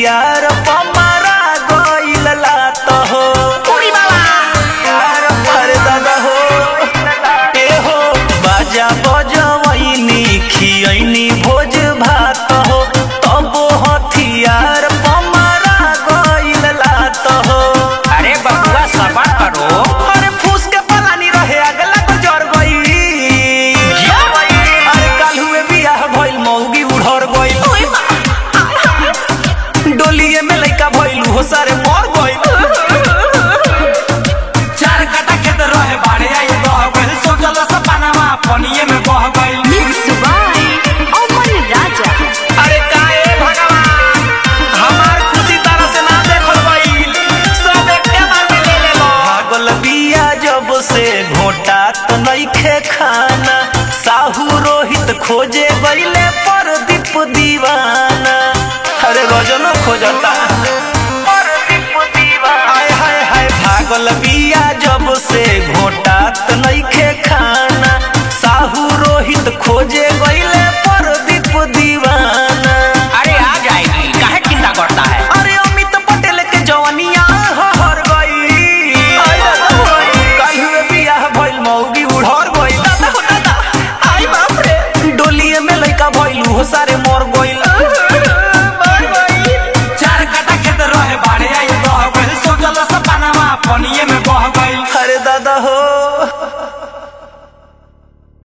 हथियार पमारा गइल लात हो यार पर दादा हो ए हो बाजा बजवैनी खियैनी भोज भात हो तब हथियार पमारा गइल लात हो। अरे बबुआ सबर करो। अरे फूस के पलानी रहे अगला को जर गई अरे काल हुए बियाह भइल मौगी उड़र गई डोलिए में लइका भइलू हो सारे मर गइल। चार कटा खेत रहे बाड़े आई दह गइल सोचल सपनावा पनिए में बह गइल। अमन राजा अरे काहे भगवान हमार खुशी तरह से ना देखल गइल सब एके बार में ले लेलो। भागल बिया जब से घोटा त नइखे खाना साहू रोहित खोजे गइले परदीप दीवाना। अरे रजनो खोजता परदीप दीवाना हाय हाय हाय भागल बिया जब से घोटा त नइखे खाना साहू रोहित खोजे गइले परदीप दीवाना। अरे आ जाएगी काहे चिंता करता है। अरे अमित पटेल के जवानिया हर गई कल हुए बियाह भइल मौगी उड़र गई दादा हो दादा आई बाप रे डोलिए में लइका भइलू हो सारे मर गइल। चार कटा खेत रहे बाड़े आई दह गइल सोचल सपनावा पनिए में बह गइल। अरे दादा हो